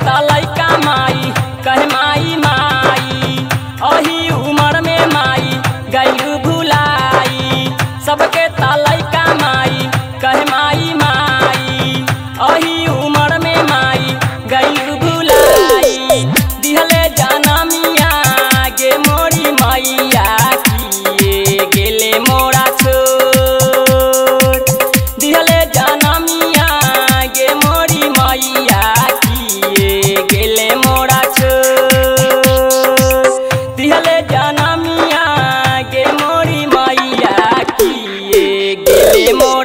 तलैका माई कहे माई माई अही उमर में माई गइलू भुलाई। सबके तलैका माई कहे माई माई अही उमर में माई गइलू भुलाई। दिहले जनमिया गे मोरी मैया किए गेले मोरा छोड़। दिहले जनमिया गे मोरी मैया किए गेले मोरा छोड़। दिहले जनमिया गे मोरी मैया किए गेले मोरा